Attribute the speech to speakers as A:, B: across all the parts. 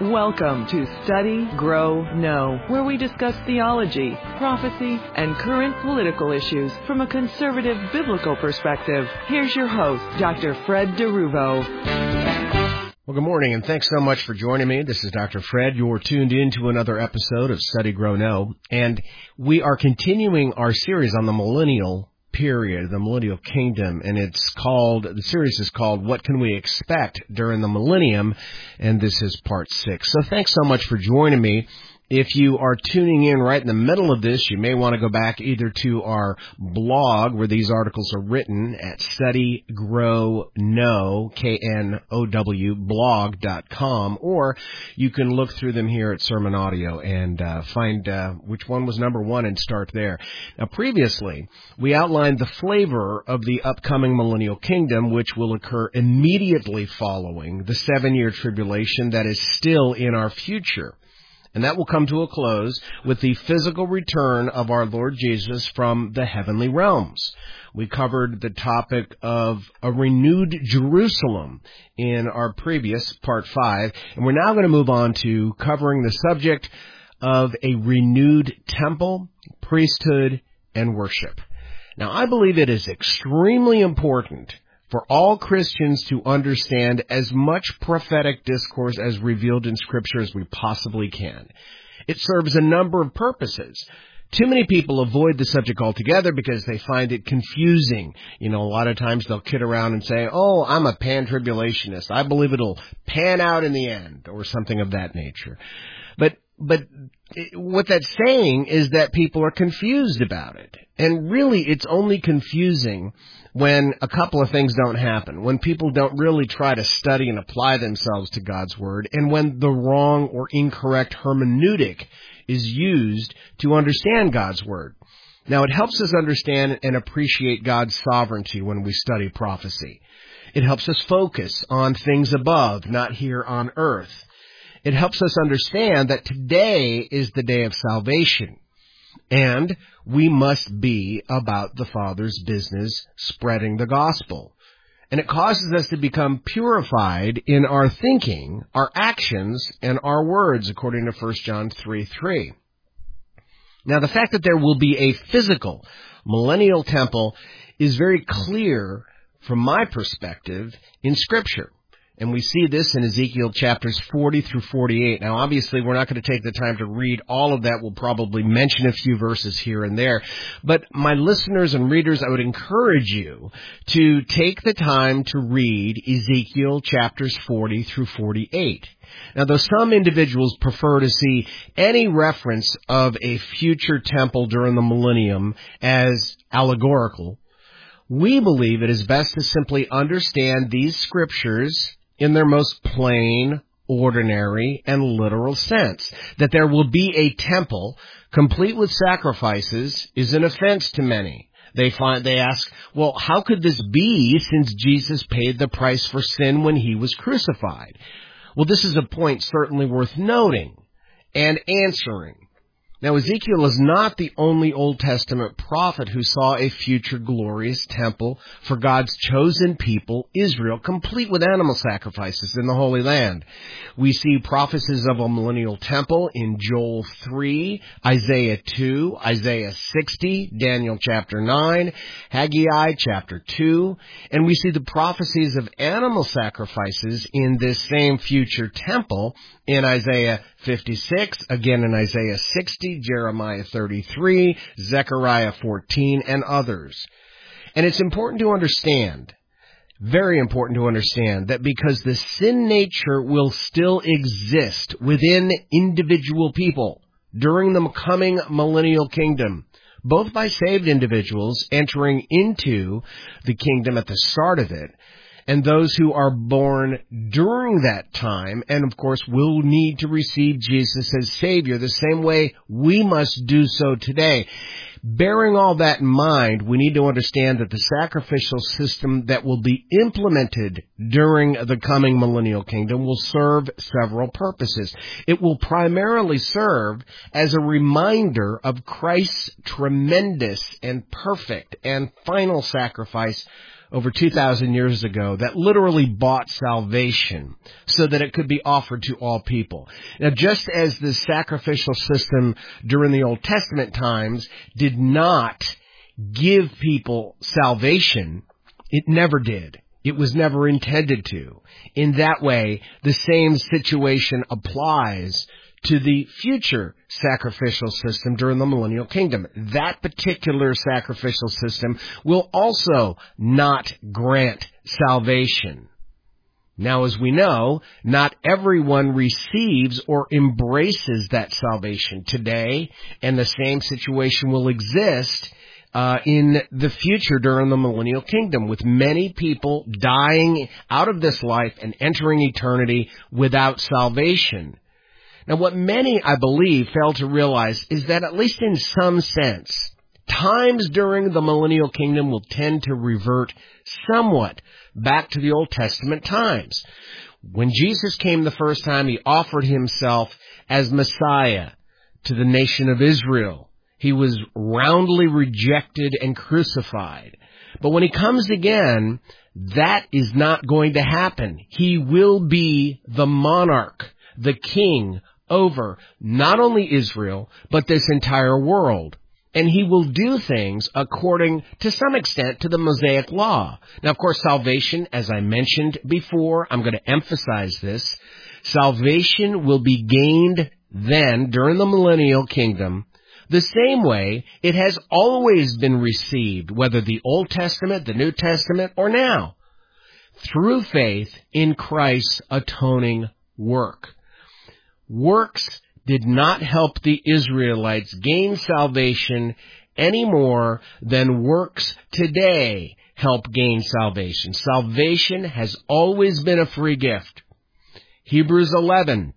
A: Welcome to Study, Grow, Know, where we discuss theology, prophecy, and current political issues from a conservative biblical perspective. Here's your host, Dr. Fred DeRuvo.
B: Well, good morning, and thanks so much for joining me. This is Dr. Fred. You're tuned in to another episode of Study, Grow, Know, and we are continuing our series on the millennial period, the millennial kingdom, and the series is called What Can We Expect During the Millennium, and this is part 6. So thanks so much for joining me. If you are tuning in right in the middle of this, you may want to go back either to our blog where these articles are written at studygrowknow, K-N-O-W, blog.com, or you can look through them here at Sermon Audio and find which one was number 1 and start there. Now, previously, we outlined the flavor of the upcoming millennial kingdom, which will occur immediately following the 7-year tribulation that is still in our future. And that will come to a close with the physical return of our Lord Jesus from the heavenly realms. We covered the topic of a renewed Jerusalem in our previous part 5, and we're now going to move on to covering the subject of a renewed temple, priesthood, and worship. Now, I believe it is extremely important for all Christians to understand as much prophetic discourse as revealed in Scripture as we possibly can. It serves a number of purposes. Too many people avoid the subject altogether because they find it confusing. You know, a lot of times they'll kid around and say, oh, I'm a pan-tribulationist. I believe it'll pan out in the end, or something of that nature. But what that's saying is that people are confused about it. And really, it's only confusing when a couple of things don't happen, when people don't really try to study and apply themselves to God's Word, and when the wrong or incorrect hermeneutic is used to understand God's Word. Now, it helps us understand and appreciate God's sovereignty when we study prophecy. It helps us focus on things above, not here on earth. It helps us understand that today is the day of salvation, and we must be about the Father's business spreading the gospel. And it causes us to become purified in our thinking, our actions, and our words, according to 1 John 3:3. Now, the fact that there will be a physical millennial temple is very clear from my perspective in Scripture. And we see this in Ezekiel chapters 40 through 48. Now, obviously, we're not going to take the time to read all of that. We'll probably mention a few verses here and there. But my listeners and readers, I would encourage you to take the time to read Ezekiel chapters 40 through 48. Now, though some individuals prefer to see any reference of a future temple during the millennium as allegorical, we believe it is best to simply understand these scriptures in their most plain, ordinary, and literal sense. That there will be a temple complete with sacrifices is an offense to many. They ask, well, how could this be since Jesus paid the price for sin when he was crucified? Well, this is a point certainly worth noting and answering. Now, Ezekiel is not the only Old Testament prophet who saw a future glorious temple for God's chosen people, Israel, complete with animal sacrifices in the Holy Land. We see prophecies of a millennial temple in Joel 3, Isaiah 2, Isaiah 60, Daniel chapter 9, Haggai chapter 2, and we see the prophecies of animal sacrifices in this same future temple in Isaiah 56, again in Isaiah 60, Jeremiah 33, Zechariah 14, and others. And it's important to understand, very important to understand, that because the sin nature will still exist within individual people during the coming millennial kingdom, both by saved individuals entering into the kingdom at the start of it, and those who are born during that time, and of course will need to receive Jesus as Savior, the same way we must do so today. Bearing all that in mind, we need to understand that the sacrificial system that will be implemented during the coming millennial kingdom will serve several purposes. It will primarily serve as a reminder of Christ's tremendous and perfect and final sacrifice over 2,000 years ago that literally bought salvation so that it could be offered to all people. Now, just as the sacrificial system during the Old Testament times did not give people salvation, it never did. It was never intended to. In that way, the same situation applies to the future sacrificial system during the millennial kingdom. That particular sacrificial system will also not grant salvation. Now, as we know, not everyone receives or embraces that salvation today, and the same situation will exist in the future during the millennial kingdom, with many people dying out of this life and entering eternity without salvation. Now, what many, I believe, fail to realize is that, at least in some sense, times during the millennial kingdom will tend to revert somewhat back to the Old Testament times. When Jesus came the first time, he offered himself as Messiah to the nation of Israel. He was roundly rejected and crucified. But when he comes again, that is not going to happen. He will be the monarch, the king over not only Israel, but this entire world. And he will do things according, to some extent, to the Mosaic law. Now, of course, salvation, as I mentioned before, I'm going to emphasize this, salvation will be gained then, during the millennial kingdom, the same way it has always been received, whether the Old Testament, the New Testament, or now, through faith in Christ's atoning work. Works did not help the Israelites gain salvation any more than works today help gain salvation. Salvation has always been a free gift. Hebrews 11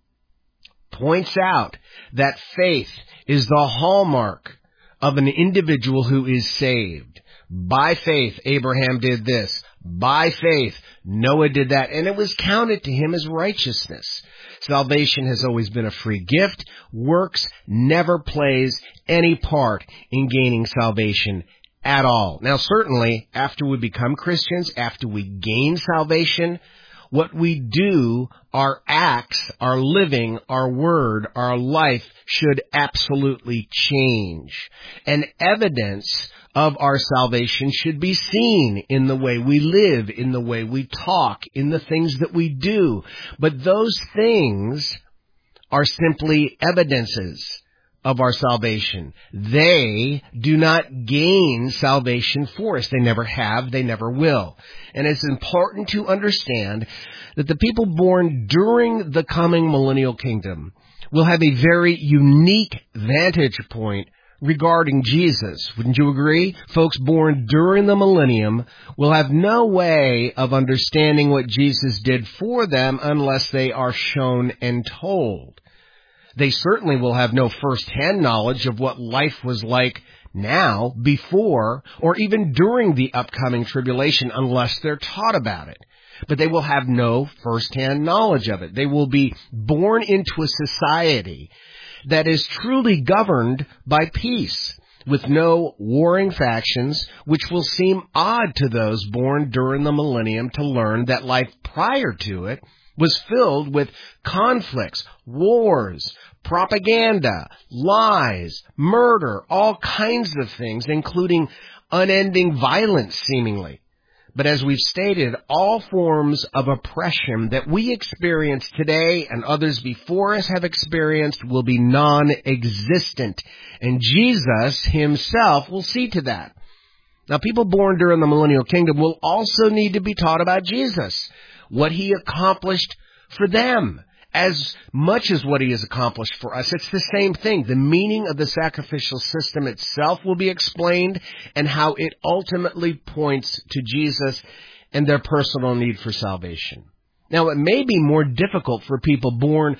B: points out that faith is the hallmark of an individual who is saved. By faith, Abraham did this. By faith, Noah did that, and it was counted to him as righteousness. Salvation has always been a free gift. Works never plays any part in gaining salvation at all. Now, certainly, after we become Christians, after we gain salvation, what we do, our acts, our living, our word, our life should absolutely change. And evidence of our salvation should be seen in the way we live, in the way we talk, in the things that we do. But those things are simply evidences of our salvation. They do not gain salvation for us. They never have. They never will. And it's important to understand that the people born during the coming millennial kingdom will have a very unique vantage point regarding Jesus. Wouldn't you agree? Folks born during the millennium will have no way of understanding what Jesus did for them unless they are shown and told. They certainly will have no first-hand knowledge of what life was like now, before, or even during the upcoming tribulation unless they're taught about it. But they will have no first-hand knowledge of it. They will be born into a society that is truly governed by peace, with no warring factions, which will seem odd to those born during the millennium to learn that life prior to it was filled with conflicts, wars, propaganda, lies, murder, all kinds of things, including unending violence, seemingly. But as we've stated, all forms of oppression that we experience today and others before us have experienced will be non-existent. And Jesus himself will see to that. Now, people born during the millennial kingdom will also need to be taught about Jesus, what he accomplished for them, as much as what he has accomplished for us. It's the same thing. The meaning of the sacrificial system itself will be explained, and how it ultimately points to Jesus and their personal need for salvation. Now, it may be more difficult for people born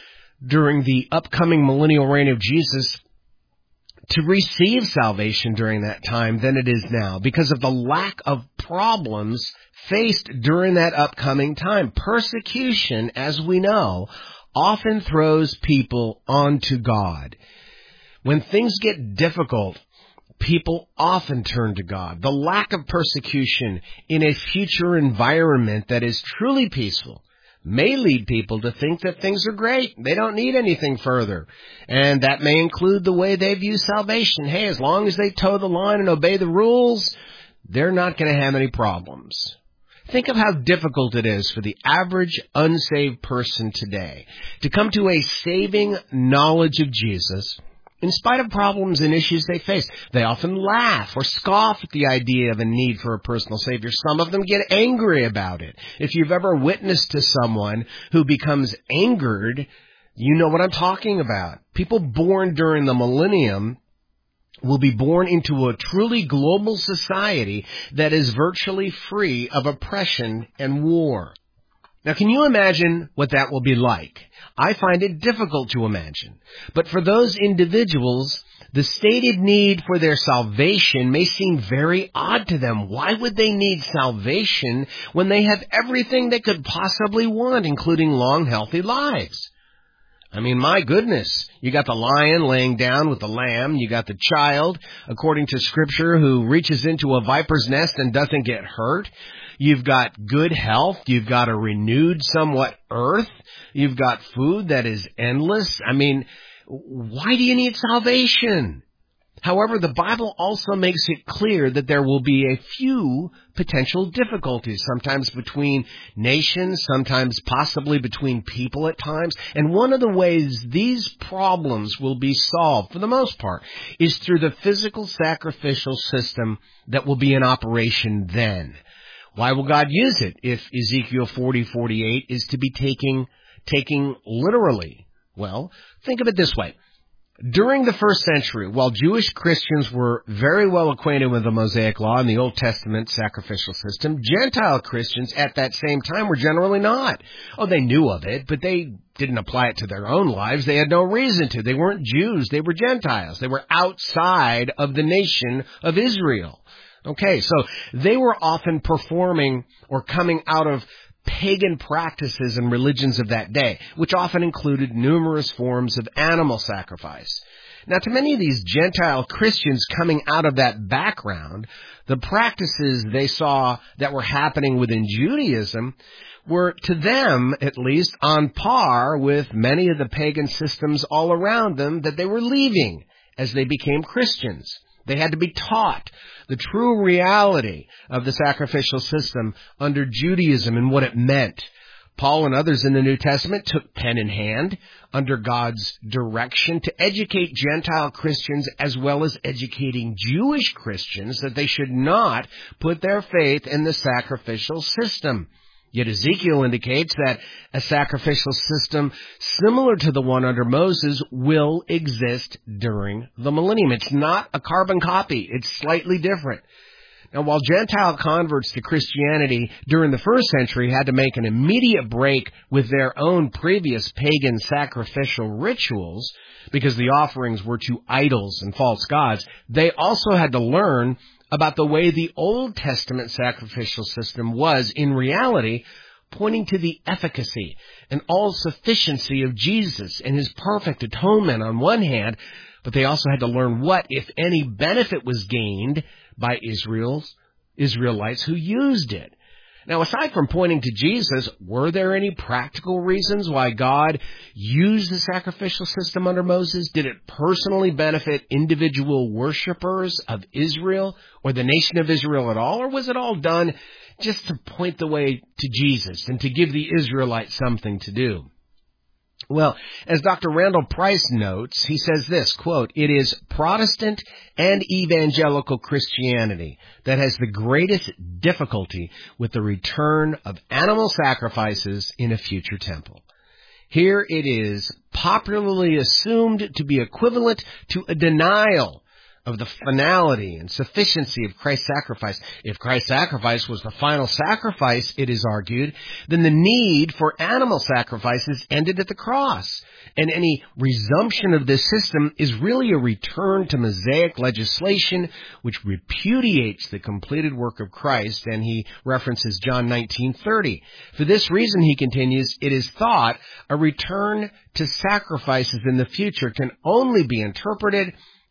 B: during the upcoming millennial reign of Jesus to receive salvation during that time than it is now, because of the lack of problems faced during that upcoming time. Persecution, as we know, often throws people onto God. When things get difficult, people often turn to God. The lack of persecution in a future environment that is truly peaceful may lead people to think that things are great. They don't need anything further. And that may include the way they view salvation. Hey, as long as they toe the line and obey the rules, they're not going to have any problems. Think of how difficult it is for the average unsaved person today to come to a saving knowledge of Jesus in spite of problems and issues they face. They often laugh or scoff at the idea of a need for a personal Savior. Some of them get angry about it. If you've ever witnessed to someone who becomes angered, you know what I'm talking about. People born during the millennium will be born into a truly global society that is virtually free of oppression and war. Now, can you imagine what that will be like? I find it difficult to imagine. But for those individuals, the stated need for their salvation may seem very odd to them. Why would they need salvation when they have everything they could possibly want, including long, healthy lives? I mean, my goodness, you got the lion laying down with the lamb. You got the child, according to Scripture, who reaches into a viper's nest and doesn't get hurt. You've got good health. You've got a renewed, somewhat earth. You've got food that is endless. I mean, why do you need salvation? However, the Bible also makes it clear that there will be a few potential difficulties, sometimes between nations, sometimes possibly between people at times. And one of the ways these problems will be solved, for the most part, is through the physical sacrificial system that will be in operation then. Why will God use it if Ezekiel 40:48 is to be taking literally? Well, think of it this way. During the first century, while Jewish Christians were very well acquainted with the Mosaic Law and the Old Testament sacrificial system, Gentile Christians at that same time were generally not. Oh, they knew of it, but they didn't apply it to their own lives. They had no reason to. They weren't Jews. They were Gentiles. They were outside of the nation of Israel. Okay, so they were often performing or coming out of pagan practices and religions of that day, which often included numerous forms of animal sacrifice. Now, to many of these Gentile Christians coming out of that background, the practices they saw that were happening within Judaism were, to them at least, on par with many of the pagan systems all around them that they were leaving as they became Christians. They had to be taught the true reality of the sacrificial system under Judaism and what it meant. Paul and others in the New Testament took pen in hand under God's direction to educate Gentile Christians as well as educating Jewish Christians that they should not put their faith in the sacrificial system. Yet Ezekiel indicates that a sacrificial system similar to the one under Moses will exist during the millennium. It's not a carbon copy. It's slightly different. Now, while Gentile converts to Christianity during the first century had to make an immediate break with their own previous pagan sacrificial rituals because the offerings were to idols and false gods, they also had to learn about the way the Old Testament sacrificial system was in reality, pointing to the efficacy and all-sufficiency of Jesus and his perfect atonement on one hand, but they also had to learn what, if any, benefit was gained by Israelites who used it. Now, aside from pointing to Jesus, were there any practical reasons why God used the sacrificial system under Moses? Did it personally benefit individual worshipers of Israel or the nation of Israel at all? Or was it all done just to point the way to Jesus and to give the Israelites something to do? Well, as Dr. Randall Price notes, he says this, quote, "It is Protestant and evangelical Christianity that has the greatest difficulty with the return of animal sacrifices in a future temple. Here it is popularly assumed to be equivalent to a denial of the finality and sufficiency of Christ's sacrifice. If Christ's sacrifice was the final sacrifice, it is argued, then the need for animal sacrifices ended at the cross. And any resumption of this system is really a return to Mosaic legislation, which repudiates the completed work of Christ." And he references John 19:30. For this reason, he continues, it is thought a return to sacrifices in the future can only be interpreted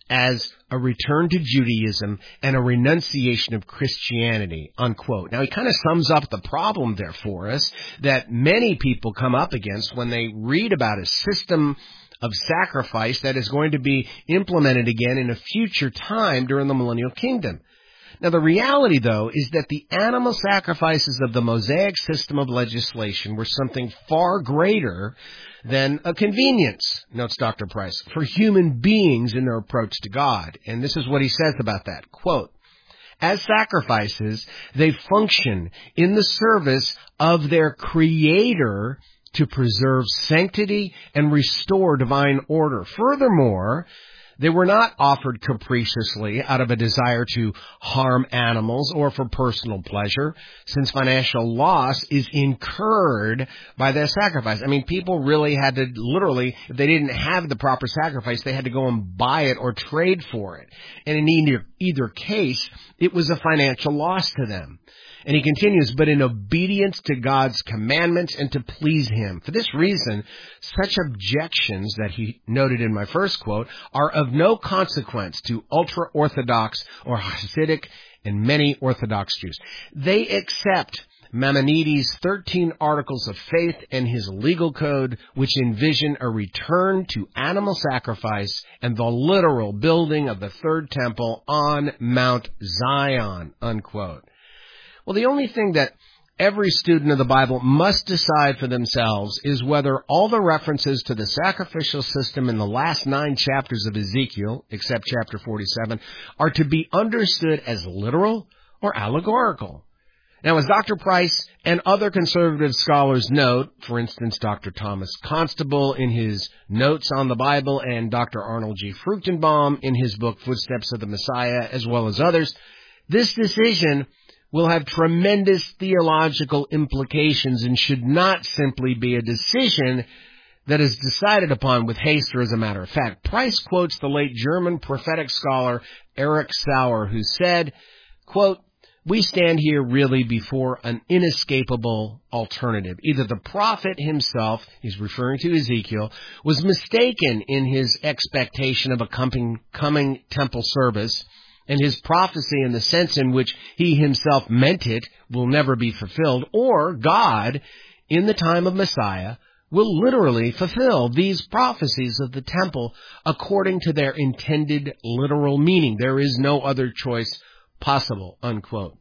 B: as a return to Judaism and a renunciation of Christianity, unquote. Now, he kind of sums up the problem there for us that many people come up against when they read about a system of sacrifice that is going to be implemented again in a future time during the millennial kingdom. Now, the reality, though, is that the animal sacrifices of the Mosaic system of legislation were something far greater than a convenience, notes Dr. Price, for human beings in their approach to God. And this is what he says about that. Quote, as sacrifices, they function in the service of their Creator to preserve sanctity and restore divine order. Furthermore, they were not offered capriciously out of a desire to harm animals or for personal pleasure, since financial loss is incurred by their sacrifice. I mean, people really had to literally, if they didn't have the proper sacrifice, they had to go and buy it or trade for it. And in either case, it was a financial loss to them. And he continues, but in obedience to God's commandments and to please Him. For this reason, such objections that he noted in my first quote are of no consequence to ultra-Orthodox or Hasidic and many Orthodox Jews. They accept Maimonides' 13 Articles of Faith and his legal code, which envision a return to animal sacrifice and the literal building of the third temple on Mount Zion, unquote. Well, the only thing that every student of the Bible must decide for themselves is whether all the references to the sacrificial system in the last 9 chapters of Ezekiel, except chapter 47, are to be understood as literal or allegorical. Now, as Dr. Price and other conservative scholars note, for instance, Dr. Thomas Constable in his Notes on the Bible and Dr. Arnold G. Fruchtenbaum in his book Footsteps of the Messiah, as well as others, this decision will have tremendous theological implications and should not simply be a decision that is decided upon with haste or as a matter of fact. Price quotes the late German prophetic scholar Erich Sauer, who said, quote, we stand here really before an inescapable alternative. Either the prophet himself, he's referring to Ezekiel, was mistaken in his expectation of a coming temple service, and his prophecy in the sense in which he himself meant it will never be fulfilled, or God, in the time of Messiah, will literally fulfill these prophecies of the temple according to their intended literal meaning. There is no other choice possible, unquote.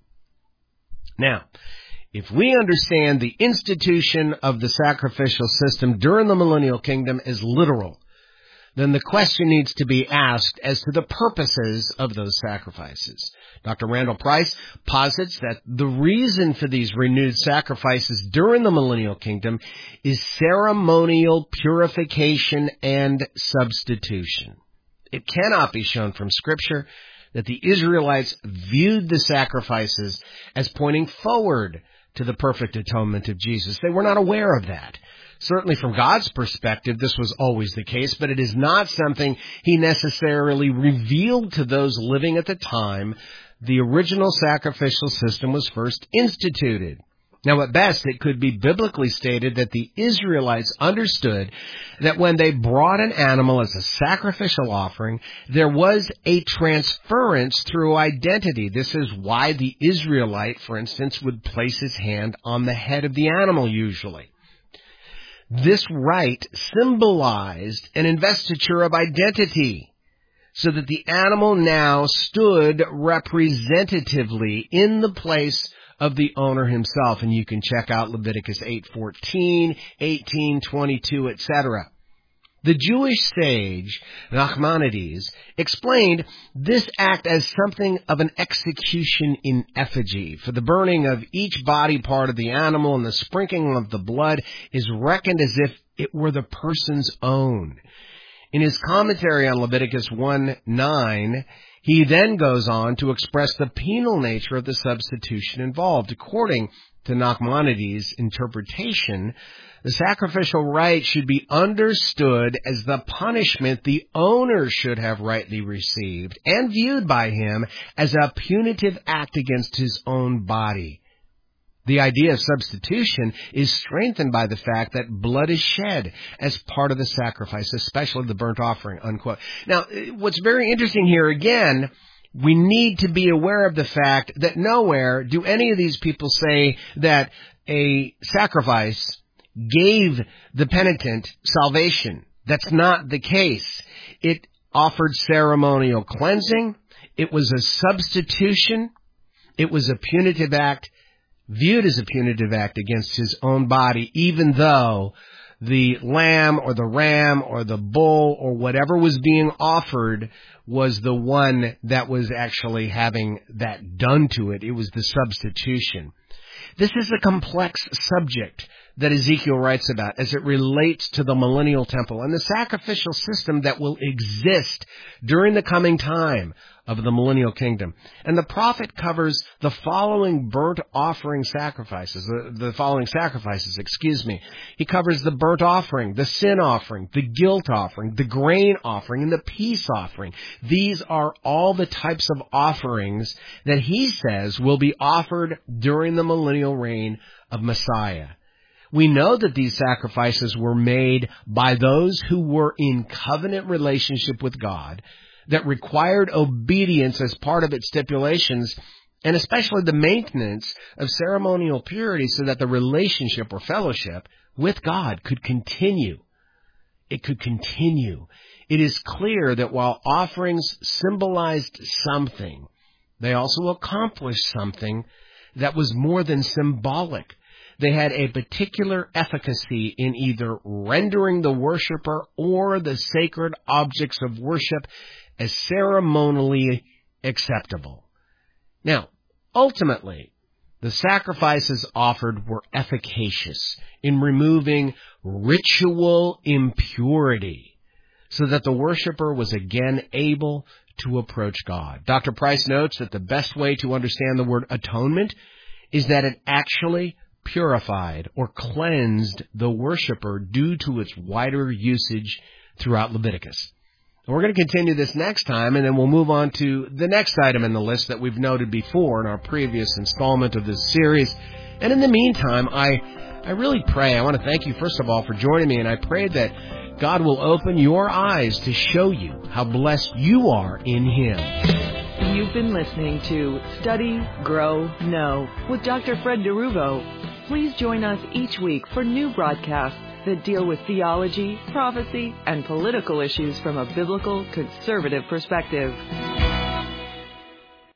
B: Now, if we understand the institution of the sacrificial system during the millennial kingdom as literal, then the question needs to be asked as to the purposes of those sacrifices. Dr. Randall Price posits that the reason for these renewed sacrifices during the millennial kingdom is ceremonial purification and substitution. It cannot be shown from Scripture that the Israelites viewed the sacrifices as pointing forward to the perfect atonement of Jesus. They were not aware of that. Certainly from God's perspective, this was always the case, but it is not something He necessarily revealed to those living at the time the original sacrificial system was first instituted. Now, at best, it could be biblically stated that the Israelites understood that when they brought an animal as a sacrificial offering, there was a transference through identity. This is why the Israelite, for instance, would place his hand on the head of the animal usually. This rite symbolized an investiture of identity, so that the animal now stood representatively in the place of the owner himself. And you can check out Leviticus 8:14, 18:22, etc. The Jewish sage Nachmanides explained this act as something of an execution in effigy, for the burning of each body part of the animal and the sprinkling of the blood is reckoned as if it were the person's own. In his commentary on Leviticus 1:9, he then goes on to express the penal nature of the substitution involved. According to Nachmanides' interpretation, the sacrificial rite should be understood as the punishment the owner should have rightly received and viewed by him as a punitive act against his own body. The idea of substitution is strengthened by the fact that blood is shed as part of the sacrifice, especially the burnt offering, unquote. Now, what's very interesting here, again, we need to be aware of the fact that nowhere do any of these people say that a sacrifice gave the penitent salvation. That's not the case. It offered ceremonial cleansing. It was a substitution. It was a punitive act, viewed as a punitive act against his own body, even though the lamb or the ram or the bull or whatever was being offered was the one that was actually having that done to it. It was the substitution. This is a complex subject that Ezekiel writes about as it relates to the millennial temple and the sacrificial system that will exist during the coming time of the millennial kingdom. And the prophet covers the following burnt offering sacrifices, the following sacrifices. He covers the burnt offering, the sin offering, the guilt offering, the grain offering, and the peace offering. These are all the types of offerings that he says will be offered during the millennial reign of Messiah. We know that these sacrifices were made by those who were in covenant relationship with God, that required obedience as part of its stipulations, and especially the maintenance of ceremonial purity so that the relationship or fellowship with God could continue. It could continue. It is clear that while offerings symbolized something, they also accomplished something that was more than symbolic. They had a particular efficacy in either rendering the worshiper or the sacred objects of worship as ceremonially acceptable. Now, ultimately, the sacrifices offered were efficacious in removing ritual impurity so that the worshiper was again able to approach God. Dr. Price notes that the best way to understand the word atonement is that it actually purified or cleansed the worshiper due to its wider usage throughout Leviticus. And we're going to continue this next time, and then we'll move on to the next item in the list that we've noted before in our previous installment of this series. And in the meantime, I really pray, I want to thank you first of all for joining me, and I pray that God will open your eyes to show you how blessed you are in Him.
A: You've been listening to Study, Grow, Know with Dr. Fred DeRuvo. Please join us each week for new broadcasts that deal with theology, prophecy, and political issues from a biblical conservative perspective.